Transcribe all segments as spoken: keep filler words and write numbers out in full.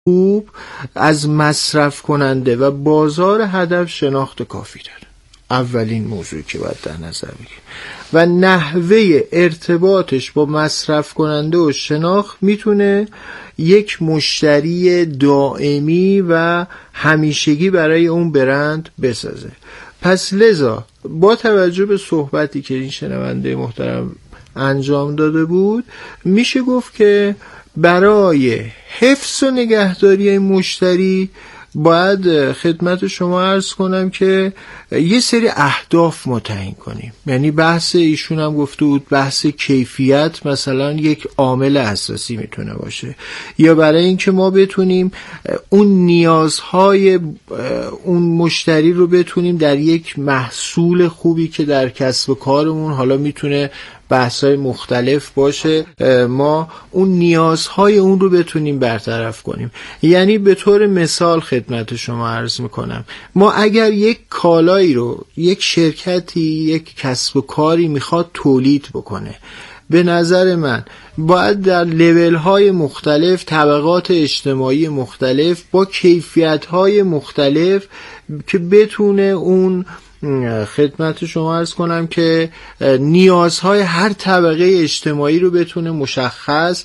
خوب از مصرف کننده و بازار هدف شناخت کافی داره. اولین موضوعی که باید در نظر بگیریم و نحوه ارتباطش با مصرف کننده و شناخت میتونه یک مشتری دائمی و همیشگی برای اون برند بسازه. پس لذا با توجه به صحبتی که این شنونده محترم انجام داده بود، میشه گفت که برای حفظ و نگهداری این مشتری باید خدمت شما عرض کنم که یه سری اهداف ما تعیین کنیم. یعنی بحث ایشون هم گفته بود بحث کیفیت مثلا یک عامل اساسی میتونه باشه، یا برای اینکه ما بتونیم اون نیازهای اون مشتری رو بتونیم در یک محصول خوبی که در کسب و کارمون، حالا میتونه بحث‌های مختلف باشه، ما اون نیازهای اون رو بتونیم برطرف کنیم. یعنی به طور مثال خدمت شما عرض میکنم، ما اگر یک کالایی رو یک شرکتی یک کسب و کاری میخواد تولید بکنه، به نظر من باید در لیول‌های مختلف، طبقات اجتماعی مختلف با کیفیت‌های مختلف که بتونه اون خدمت شما عرض کنم که نیازهای هر طبقه اجتماعی رو بتونه مشخص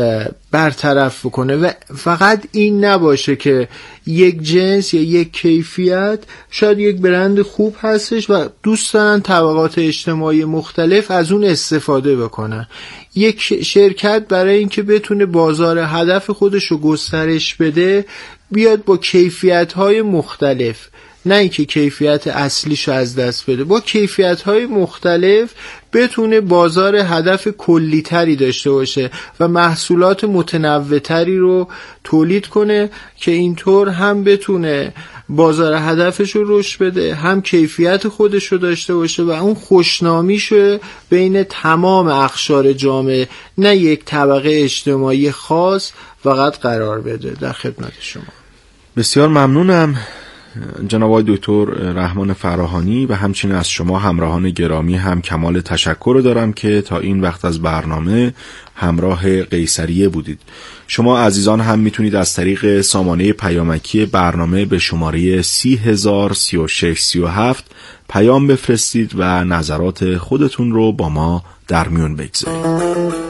برطرف کنه و فقط این نباشه که یک جنس یا یک کیفیت شاید یک برند خوب هستش و دوست دارن طبقات اجتماعی مختلف از اون استفاده بکنن. یک شرکت برای اینکه بتونه بازار هدف خودش رو گسترش بده بیاد با کیفیت‌های مختلف، نه اینکه کیفیت اصلیش از دست بده، با کیفیت‌های مختلف بتونه بازار هدف کلی‌تری داشته باشه و محصولات متنوع‌تری رو تولید کنه که اینطور هم بتونه بازار هدفش رو رشد بده، هم کیفیت خودش رو داشته باشه و اون خوشنامیشه بین تمام اقشار جامعه، نه یک طبقه اجتماعی خاص فقط قرار بده. در خدمت شما. بسیار ممنونم جناب آقای دکتر رحمان فراهانی و همچنین از شما همراهان گرامی هم کمال تشکر رو دارم که تا این وقت از برنامه همراه قیصریه بودید. شما عزیزان هم میتونید از طریق سامانه پیامکی برنامه به شماره سی هزار سی و شش سی و هفت پیام بفرستید و نظرات خودتون رو با ما در میون بگذارید.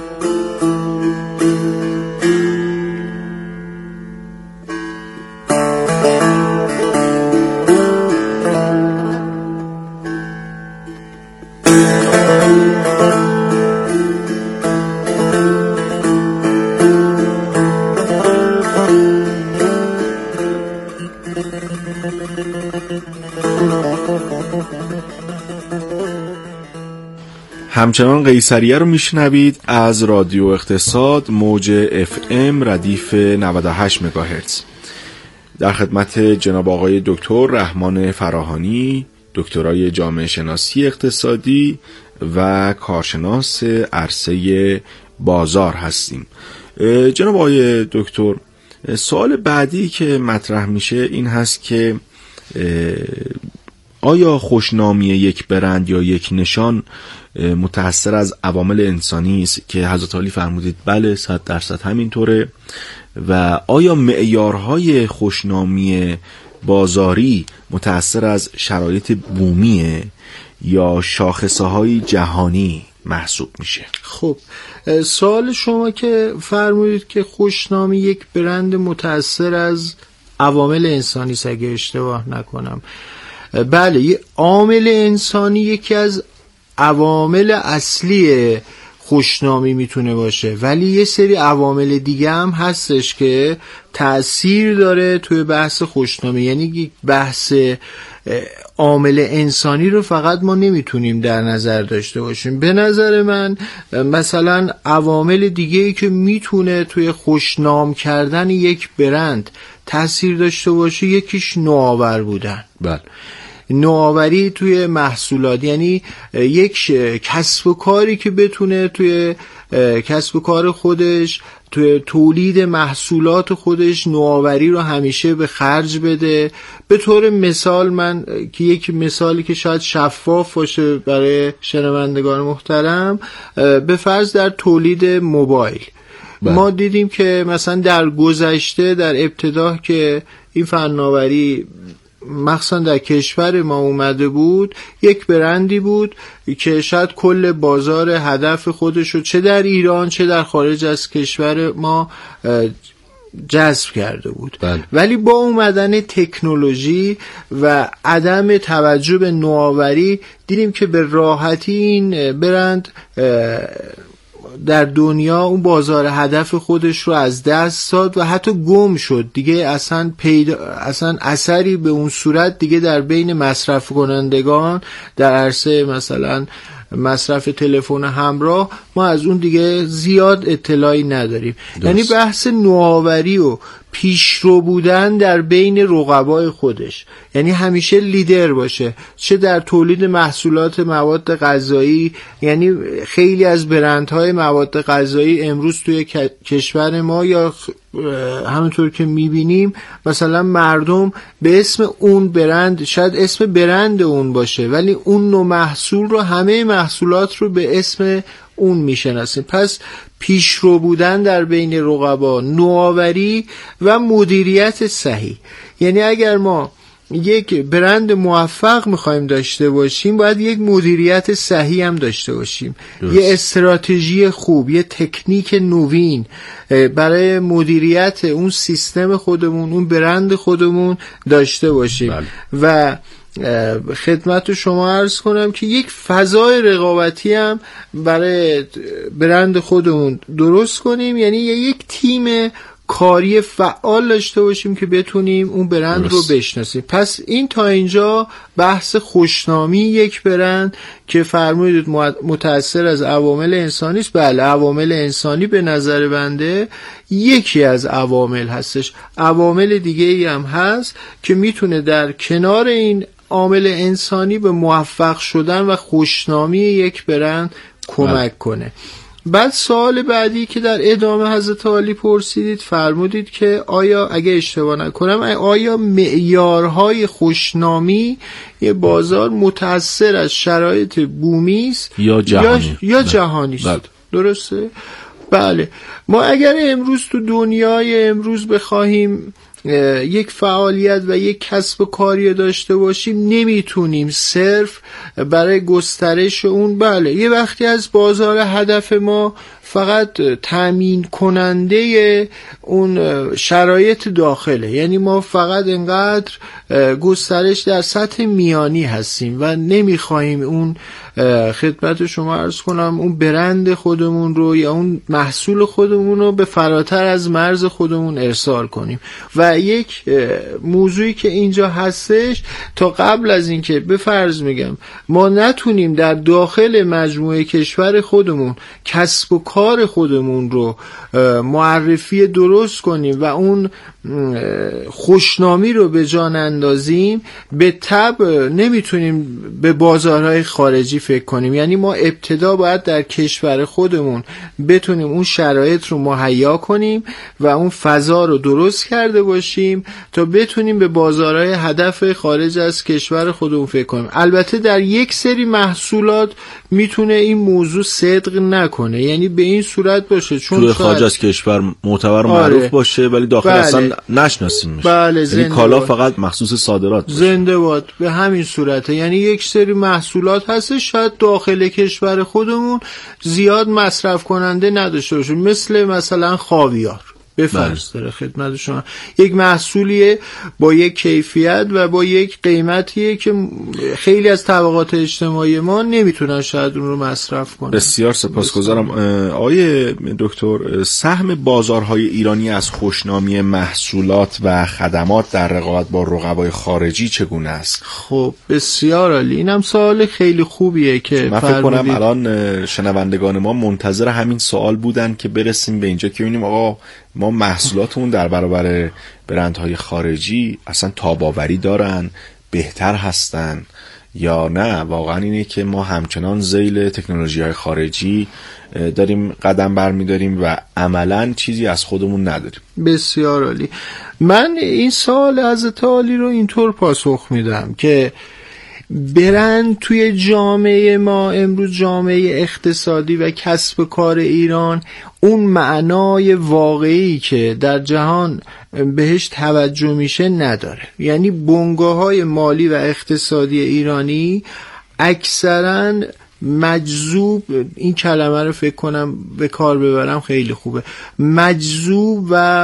همچنان قیصریه رو میشنوید از رادیو اقتصاد موج اف ام ردیف نود و هشت مگاهرتز. در خدمت جناب آقای دکتر رحمان فراهانی، دکترای جامعه شناسی اقتصادی و کارشناس عرصه بازار هستیم. جناب آقای دکتر، سوال بعدی که مطرح میشه این هست که آیا خوشنامی یک برند یا یک نشان متأثر از عوامل انسانی است که حضرت علی فرمودید بله صد درصد همینطوره، و آیا معیارهای خوشنامی بازاری متأثر از شرایط بومیه یا شاخصه‌های جهانی محسوب میشه؟ خب سوال شما که فرمودید که خوشنامی یک برند متأثر از عوامل انسانی است اگه اشتباه نکنم، بله، یه عامل انسانی یکی از عوامل اصلی خوشنامی میتونه باشه، ولی یه سری عوامل دیگه هم هستش که تأثیر داره توی بحث خوشنامی. یعنی بحث عامل انسانی رو فقط ما نمیتونیم در نظر داشته باشیم. به نظر من مثلا عوامل دیگه‌ای که میتونه توی خوشنام کردن یک برند تأثیر داشته باشه، یکیش نوآور بودن. بله، نوآوری توی محصولات، یعنی یک کسب و کاری که بتونه توی کسب و کار خودش، توی تولید محصولات خودش نوآوری رو همیشه به خرج بده. به طور مثال من که یک مثالی که شاید شفاف باشه برای شنوندگان محترم، به فرض در تولید موبایل بله. ما دیدیم که مثلا در گذشته در ابتدا که این فناوری مخصوصا در کشور ما اومده بود، یک برندی بود که شاید کل بازار هدف خودشو چه در ایران چه در خارج از کشور ما جذب کرده بود. بله. ولی با اومدن تکنولوژی و عدم توجه به نوآوری دیدیم که به راحتی این برند در دنیا اون بازار هدف خودش رو از دست داد و حتی گم شد دیگه. اصلا پیدا اصلا اثری به اون صورت دیگه در بین مصرف کنندگان در عرصه مثلا مصرف تلفن همراه ما از اون دیگه زیاد اطلاعی نداریم. یعنی بحث نوآوری و پیشرو بودن در بین رقبای خودش، یعنی همیشه لیدر باشه، چه در تولید محصولات مواد غذایی. یعنی خیلی از برندهای مواد غذایی امروز توی کشور ما یا همونطور که میبینیم مثلا مردم به اسم اون برند، شاید اسم برند اون باشه ولی اون نوع محصول رو، همه محصولات رو به اسم اون میشناسیم. پس پیشرو بودن در بین رقبا، نوآوری و مدیریت صحیح. یعنی اگر ما یک برند موفق میخوایم داشته باشیم باید یک مدیریت صحیح هم داشته باشیم. درست. یه استراتژی خوب، یه تکنیک نوین برای مدیریت اون سیستم خودمون، اون برند خودمون داشته باشیم. بله. و خدمت شما عرض کنم که یک فضای رقابتی هم برای برند خودمون درست کنیم. یعنی یک تیم کاری فعال داشته باشیم که بتونیم اون برند درست. رو بشناسیم. پس این تا اینجا بحث خوشنامی یک برند که فرمودید متأثر از عوامل انسانی است. بله، عوامل انسانی به نظر بنده یکی از عوامل هستش. عوامل دیگه ای هم هست که میتونه در کنار این عامل انسانی به موفق شدن و خوشنامی یک برند کمک کنه. بعد سوال بعدی که در ادامه حضرت عالی پرسیدید، فرمودید که آیا اگه اشتباه نکنم آیا معیارهای خوشنامی یه بازار متأثر از شرایط بومی است یا جهانی یا, یا جهانی است؟ درسته؟ بله. ما اگر امروز تو دنیای امروز بخواهیم یک فعالیت و یک کسب و کاری داشته باشیم نمیتونیم صرف برای گسترش اون، بله یه وقتی از بازار هدف ما فقط تامین کننده اون شرایط داخله، یعنی ما فقط انقدر گسترش در سطح میانی هستیم و نمیخوایم اون خدمت شما عرض کنم اون برند خودمون رو یا اون محصول خودمون رو به فراتر از مرز خودمون ارسال کنیم. و یک موضوعی که اینجا هستش، تا قبل از اینکه به فرض میگم ما نتونیم در داخل مجموعه کشور خودمون کسب و کار خودمون رو معرفی درست کنیم و اون خوشنامی رو به جان اندازیم، به تبع نمیتونیم به بازارهای خارجی فکر کنیم. یعنی ما ابتدا باید در کشور خودمون بتونیم اون شرایط رو مهیا کنیم و اون فضا رو درست کرده باشیم تا بتونیم به بازارهای هدف خارج از کشور خودمون فکر کنیم. البته در یک سری محصولات میتونه این موضوع صدق نکنه، یعنی به این صورت باشه چون تو خارج از کشور معتبر و معروف باشه ولی داخل بله. اصلا نشناسیم میشه. بله، یعنی کالا فقط مخصوص صادرات باشه. زنده باد. به همین صورته. یعنی یک سری محصولات هست شاید داخل کشور خودمون زیاد مصرف کننده نداشته باشه، مثل مثلا خاویار به فرض داره خدمت شما، یک محصولیه با یک کیفیت و با یک قیمتیه که خیلی از طبقات اجتماعی ما نمیتونن شاید اون رو مصرف کنن. بسیار سپاسگزارم. آقای دکتر، سهم بازارهای ایرانی از خوشنامی محصولات و خدمات در رقابت با رقبای خارجی چگونه است؟ خب بسیار عالی. اینم سوال خیلی خوبیه که من فکر کنم الان شنوندگان ما منتظر همین سوال بودن که برسیم به اینجا که ببینیم آقا ما محصولاتمون در برابر برندهای خارجی اصلا تاباوری دارن، بهتر هستن یا نه. واقعا اینه که ما همچنان ذیل تکنولوژی‌های خارجی داریم قدم برمی‌داریم و عملاً چیزی از خودمون نداریم. بسیار عالی. من این سوال حضرت عالی رو اینطور پاسخ میدم که برند توی جامعه ما امروز، جامعه اقتصادی و کسب کار ایران، اون معنای واقعی که در جهان بهش توجه میشه نداره. یعنی بنگاه‌های مالی و اقتصادی ایرانی اکثراً مجذوب، این کلمه رو فکر کنم به کار ببرم خیلی خوبه، مجذوب و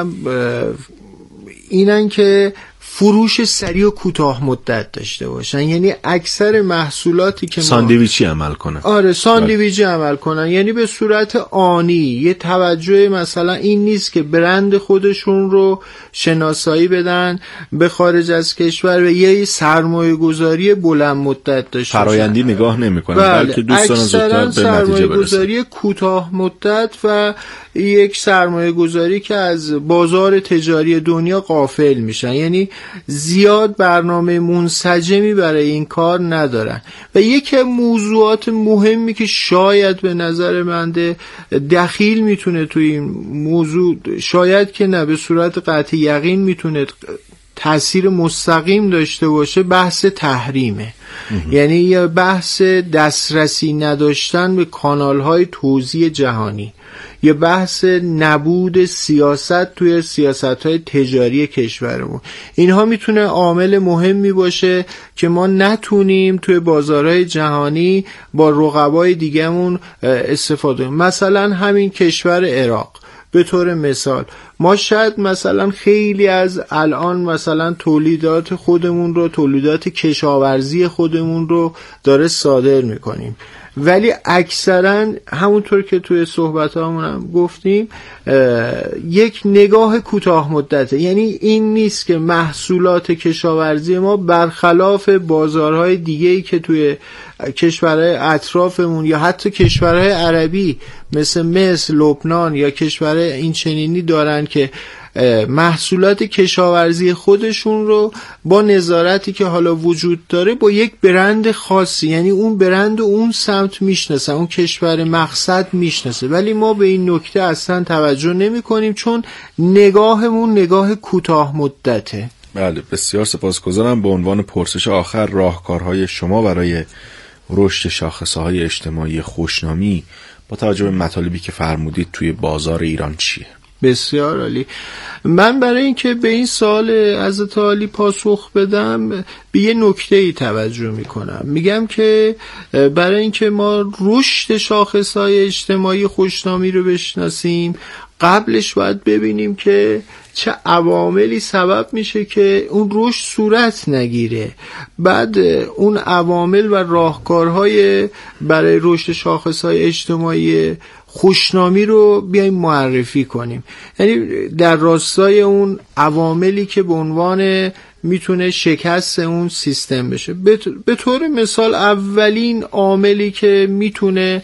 اینن که فروش سریع و کوتاه مدت داشته باشن. یعنی اکثر محصولاتی که ساندویچی عمل کنن. آره ساندویچی عمل کنن، یعنی به صورت آنی. یه توجه مثلا این نیست که برند خودشون رو شناسایی بدن به خارج از کشور و یه سرمایه گذاری بلند مدت داشته باشن، فرایندی نگاه نمیکنن، بله. بلکه دوستان زودتر به نتیجه برسن. سرمایه گذاری کوتاه مدت و یک سرمایه گذاری که از بازار تجاری دنیا غافل میشن. یعنی زیاد برنامه منسجمی برای این کار ندارن. و یکی از موضوعات مهمی که شاید به نظر من دخیل میتونه توی این موضوع، شاید که نه به صورت قطعی یقین میتونه تأثیر مستقیم داشته باشه، بحث تحریمه. یعنی یه بحث دسترسی نداشتن به کانال‌های توزیع جهانی، یه بحث نبود سیاست توی سیاست‌های تجاری کشورمون. اینها میتونه عامل مهمی باشه که ما نتونیم توی بازارهای جهانی با رقبای دیگه‌مون استفاده کنیم. مثلا همین کشور عراق به طور مثال، ما شاید مثلا خیلی از الان مثلا تولیدات خودمون رو، تولیدات کشاورزی خودمون رو داره صادر میکنیم، ولی اکثرا همونطور که توی صحبتامون هم گفتیم یک نگاه کوتاه مدته. یعنی این نیست که محصولات کشاورزی ما برخلاف بازارهای دیگه‌ای که توی کشورهای اطرافمون یا حتی کشورهای عربی مثل مصر، لبنان یا کشورهای این چنینی دارن که محصولات کشاورزی خودشون رو با نظارتی که حالا وجود داره با یک برند خاصی، یعنی اون برند و اون سمت میشناسه، اون کشور مقصد میشناسه، ولی ما به این نکته اصلا توجه نمی کنیم چون نگاهمون نگاه کوتاه مدته. بله، بسیار سپاسگزارم. به عنوان پرسش آخر، راهکارهای شما برای رشد شاخصه‌های اجتماعی خوشنامی با توجه به مطالبی که فرمودید توی بازار ایران چیه؟ بسیار عالی. من برای اینکه به این سوال حضرت عالی پاسخ بدم به یه نکته‌ای توجه میکنم. میگم که برای اینکه ما رشد شاخص‌های اجتماعی خوشنامی رو بشناسیم، قبلش باید ببینیم که چه عواملی سبب میشه که اون رشد صورت نگیره. بعد اون عوامل و راهکارهای برای رشد شاخص‌های اجتماعی خوشنامی رو بیایم معرفی کنیم. یعنی در راستای اون عواملی که به عنوان میتونه شکست اون سیستم بشه. به طور مثال اولین عاملی که میتونه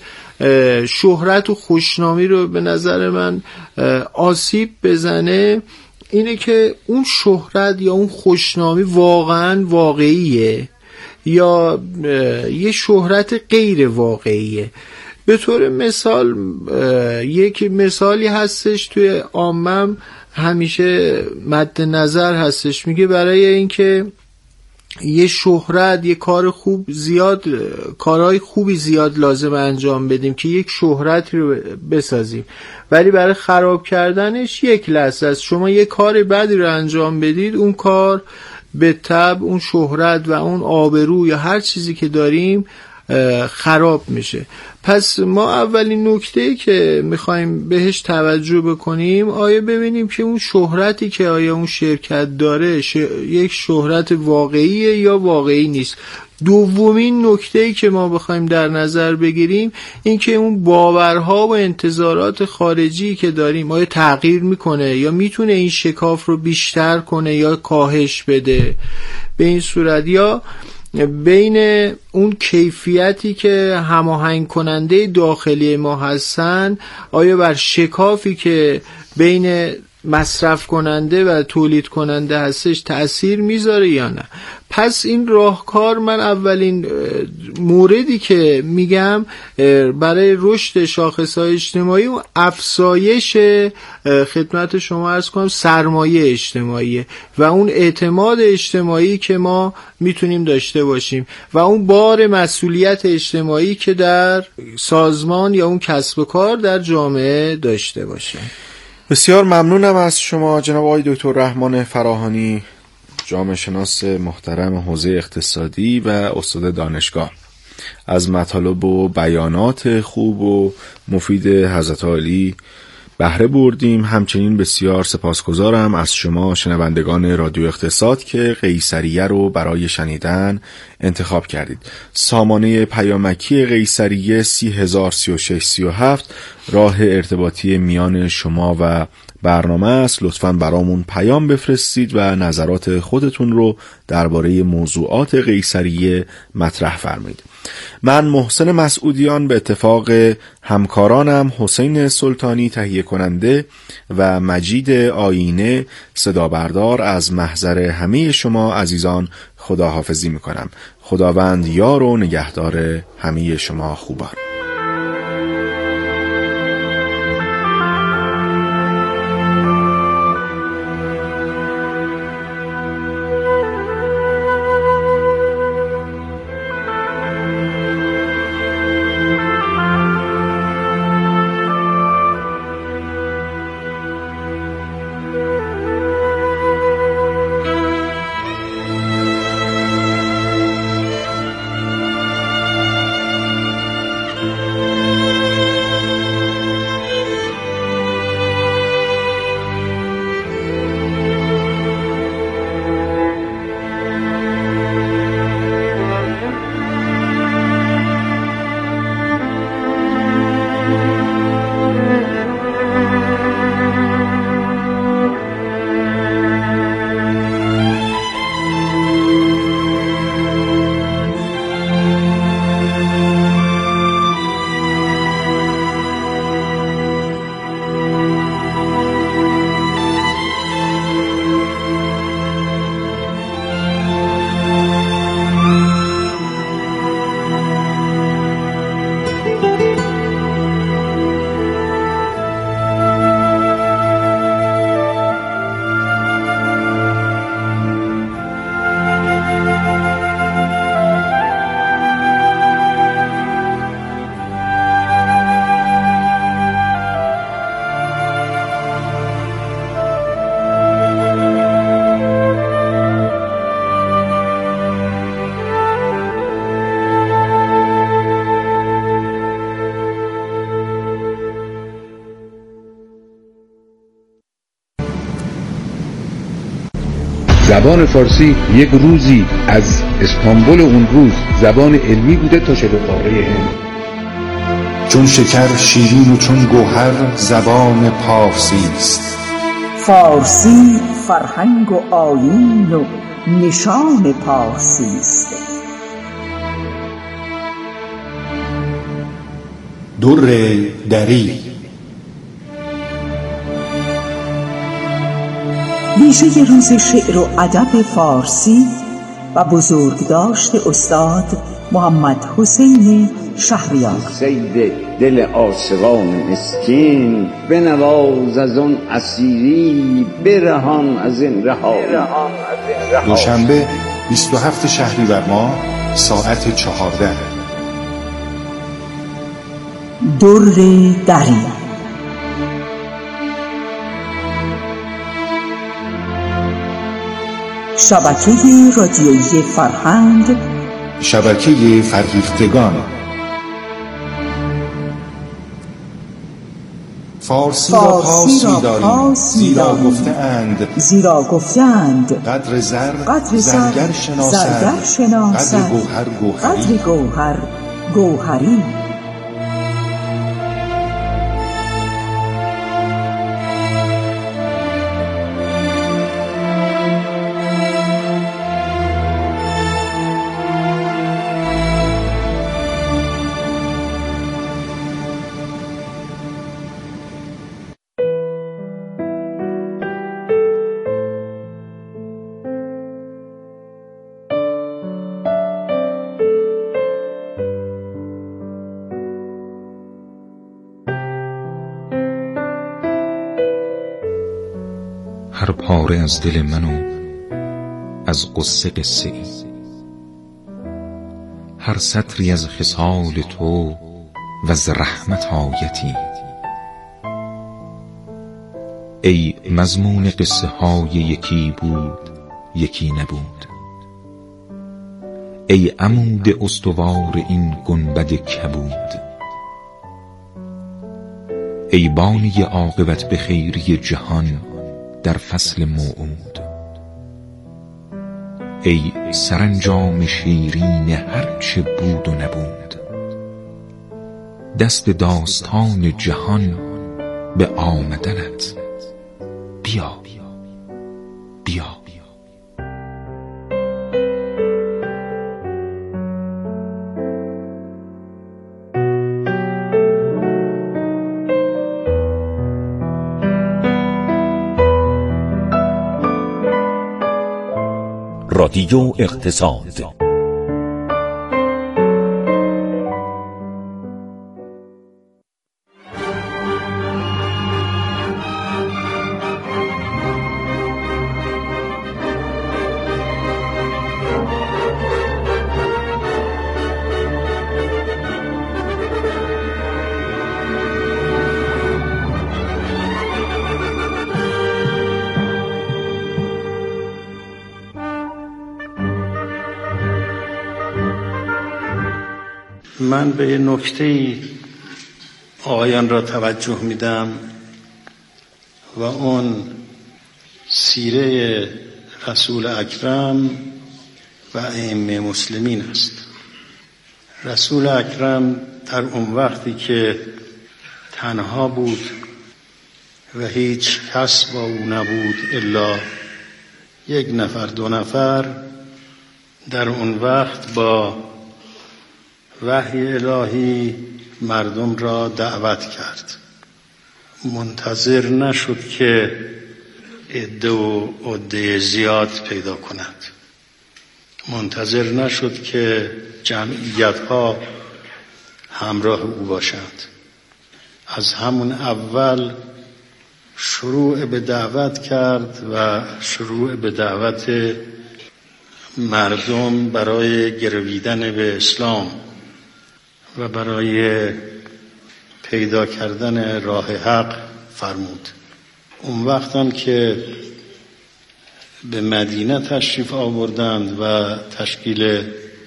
شهرت و خوشنامی رو به نظر من آسیب بزنه اینه که اون شهرت یا اون خوشنامی واقعا واقعیه یا یه شهرت غیر واقعیه. به طور مثال یک مثالی هستش توی عامم همیشه مد نظر هستش، میگه برای اینکه یه شهرت، یه کار خوب زیاد، کارهای خوبی زیاد لازم انجام بدیم که یک شهرت رو بسازیم، ولی برای خراب کردنش یک لحظه است. شما یه کار بدی رو انجام بدید، اون کار به تبع اون شهرت و اون آبرو یا هر چیزی که داریم خراب میشه. پس ما اولین نکته‌ای که میخوایم بهش توجه بکنیم، آیا ببینیم که اون شهرتی که آیا اون شرکت داره ش... یک شهرت واقعیه یا واقعی نیست. دومین نکته‌ای که ما بخوایم در نظر بگیریم این که اون باورها و انتظارات خارجی که داریم آیا تغییر میکنه یا میتونه این شکاف رو بیشتر کنه یا کاهش بده. به این صورت یا بین اون کیفیتی که هماهنگ کننده داخلی ما هستن، آیا بر شکافی که بین مصرف کننده و تولید کننده هستش تأثیر میذاره یا نه. پس این راهکار، من اولین موردی که میگم برای رشد شاخصهای اجتماعی و افزایش، خدمت شما عرض کنم، سرمایه اجتماعی و اون اعتماد اجتماعی که ما میتونیم داشته باشیم و اون بار مسئولیت اجتماعی که در سازمان یا اون کسب و کار در جامعه داشته باشیم. بسیار ممنونم از شما جناب آقای دکتر رحمان فراهانی، جامعه شناس محترم حوزه اقتصادی و استاد دانشگاه. از مطالب و بیانات خوب و مفید حضرت عالی بهره بردیم. همچنین بسیار سپاسگزارم از شما شنوندگان رادیو اقتصاد که قیصریه رو برای شنیدن انتخاب کردید. سامانه پیامکی قیصریه سی هزار سی و شش سی و هفت راه ارتباطی میان شما و برنامه است. لطفاً برامون پیام بفرستید و نظرات خودتون رو درباره موضوعات قیصریه مطرح فرمایید. من محسن مسعودیان به اتفاق همکارانم حسین سلطانی تهیه کننده و مجید آینه صدا بردار از محضر همه شما عزیزان خداحافظی میکنم. خداوند یار و نگهدار همه شما خوبان. زبان فارسی یک روزی از استانبول اون روز زبان علمی بوده تا شبه قاره هند. چون شکر شیرین و چون گوهر زبان پارسی است. فارسی فرهنگ و آیین و نشان پارسی است. در دری ویژه روز شعر و ادب فارسی و بزرگداشت استاد محمد حسین شهریار. سید دل عاشقان مسکین بنواز از اون اسیری برهان از این رها. دوشنبه بیست و هفتم شهریور ماه ساعت چهارده. در دری شبکه رادیویی فرهنگ، شبکه فرهیختگان. فارسی را پاس می‌داریم زیرا گفته‌اند زیرا گفته‌اند قدر زر قدر زرگر شناسد، قدر گوهر گوهری. قدر گوهر گوهری. هر پاره از دل من و از قصه قصه ای، هر سطری از خصال تو و از رحمت آیتی. ای مضمون قصه های یکی بود یکی نبود، ای عمود استوار این گنبد کبود، ای بانی عاقبت به خیری جهان در فصل موعود، ای سرانجام شیرین هرچه بود و نبود. دست داستان جهان به آمدنت، بیا بیا. رادیو اقتصاد. من به یه نکته آقایان را توجه میدم و اون سیره رسول اکرم و ائمه مسلمین است. رسول اکرم در اون وقتی که تنها بود و هیچ کس با او نبود الا یک نفر دو نفر، در اون وقت با وحی الهی مردم را دعوت کرد. منتظر نشد که عده و عده زیاد پیدا کند، منتظر نشد که جمعیت ها همراه او باشند. از همون اول شروع به دعوت کرد و شروع به دعوت مردم برای گرویدن به اسلام و برای پیدا کردن راه حق فرمود. اون وقت هم که به مدینه تشریف آوردند و تشکیل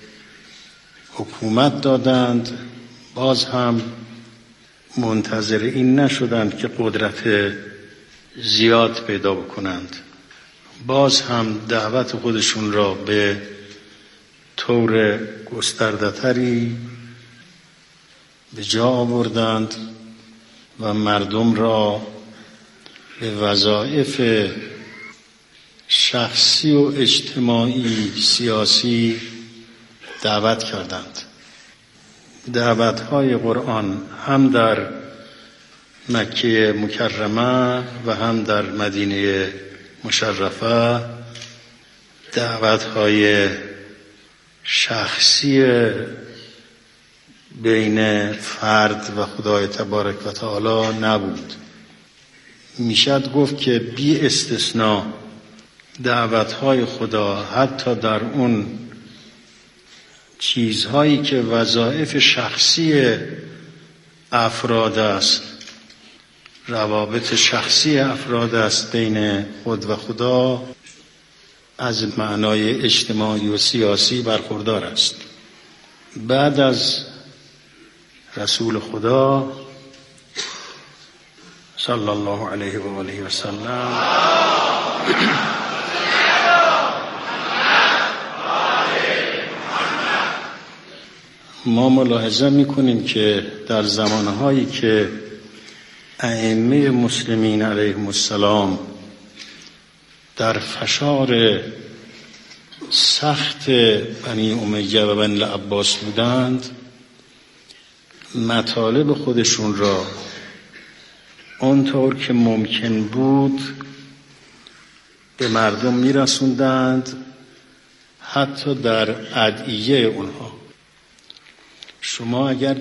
حکومت دادند، باز هم منتظر این نشدند که قدرت زیاد پیدا بکنند. باز هم دعوت خودشون را به طور گسترده‌تری به جا آوردند و مردم را به وظایف شخصی و اجتماعی سیاسی دعوت کردند. دعوت‌های قرآن هم در مکه مکرمه و هم در مدینه مشرفه دعوت‌های شخصی بین فرد و خدای تبارک و تعالی نبود. میشد گفت که بی استثناء دعوت‌های خدا حتی در اون چیزهایی که وظایف شخصی افراد است، روابط شخصی افراد است بین خود و خدا، از معنای اجتماعی و سیاسی برخوردار است. بعد از رسول خدا صلی الله علیه و آله و سلم ما ملاحظه میکنیم که در زمانهایی که ائمه مسلمین علیهم السلام در فشار سخت بنی امیه و بنی العباس بودند، مطالب خودشون را آنطور که ممکن بود به مردم میرسوندند، حتی در ادعیه اونها. شما اگر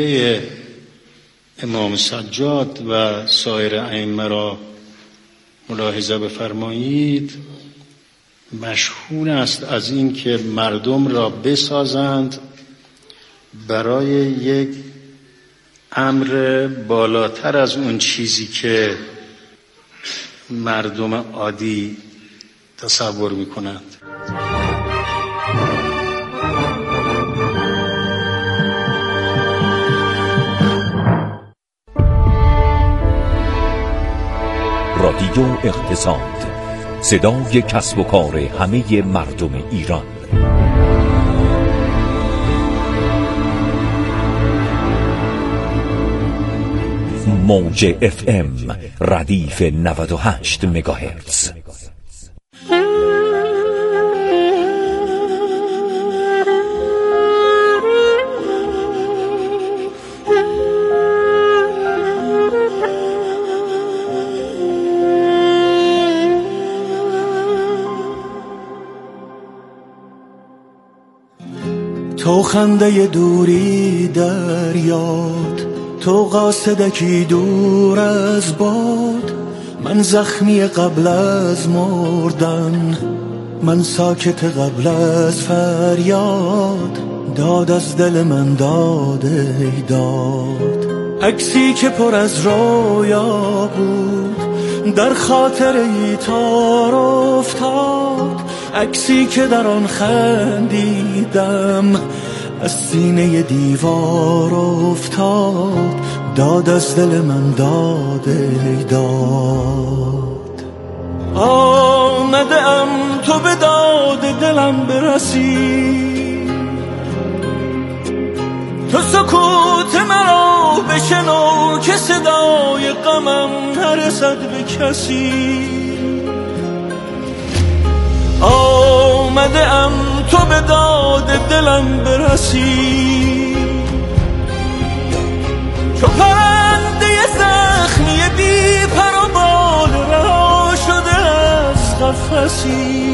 ادعیه امام سجاد و سایر ائمه را ملاحظه بفرمایید مشهور است از این که مردم را بسازند برای یک امر بالاتر از اون چیزی که مردم عادی تصور میکنند. رادیو اقتصاد، صدای کسب و کار همه مردم ایران. موج اف ام ردیف نود و هشت مگاهرتز. تو خنده دوری در یاد، تو قاصدکی دور از باد، من زخمی قبل از مردن، من ساکت قبل از فریاد، داد از دل من داد ای داد. عکسی که پر از رویا بود در خاطر ای تار افتاد، عکسی که در آن خندیدم از سینه دیوار افتاد، داد از دل من داد ای داد. آمده ام تو به داد دلم برسی، تو سکوت مرا بشنو که صدای غمم نرسد به کسی. آمده ام تو به داد دلم برسی، چو پرنده زخمی بی پر و بال رها شده از قفسی.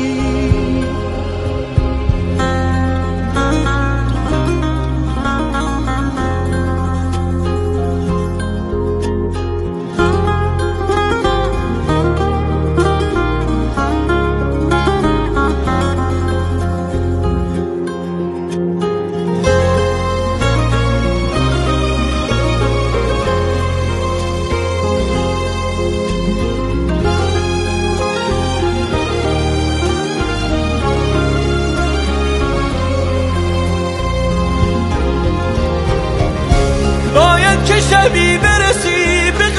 شبی برسی به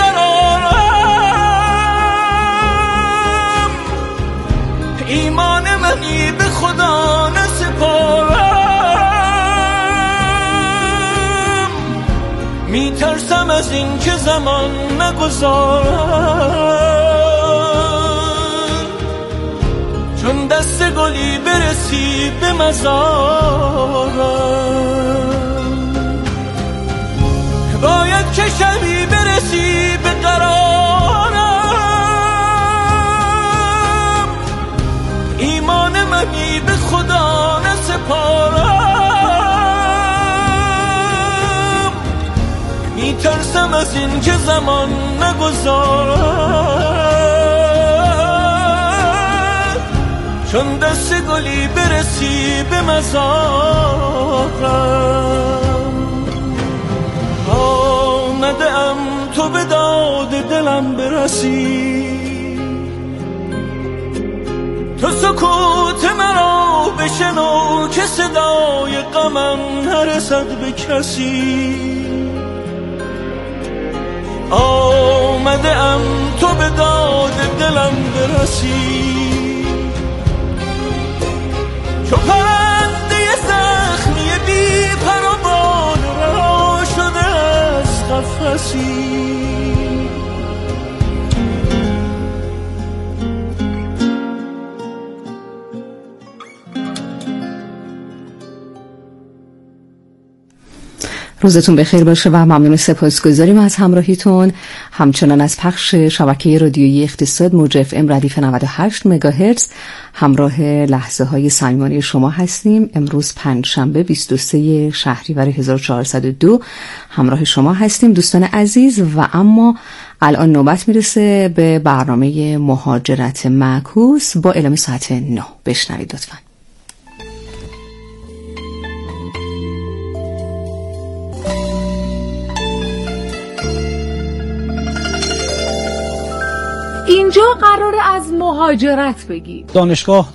قرارم، ایمان منی به خدا نسپارم، میترسم از این که زمان نگذارم، چون دست گلی برسی به مزارم. باید که شبی برسی به قرارم، ایمان منی به خدا نسپارم، میترسم از این که زمان نگذارم، چون دست گلی برسی به مزارم. آمده ام تو به داد دلم برسی، تو سکوت مرا بشنو که صدای غمم نرسد به کسی. آمده ام تو به داد دلم برسی، چو پرنده زخمی بی پر و بال رها شده از قفسی. روزتون بخیر باشه و ممنون سپاسگزاریم از همراهیتون، همچنان از پخش شبکه رادیویی اقتصاد موج اف ام ردیف نود و هشت مگاهرتز همراه لحظه های صمیمانه شما هستیم. امروز پنجشنبه بیست و سوم شهریور هزار و چهارصد و دو همراه شما هستیم دوستان عزیز. و اما الان نوبت میرسه به برنامه مهاجرت معکوس با اعلام ساعت نه. بشنوید لطفاً. اینجا قراره از مهاجرت بگیم. دانشگاه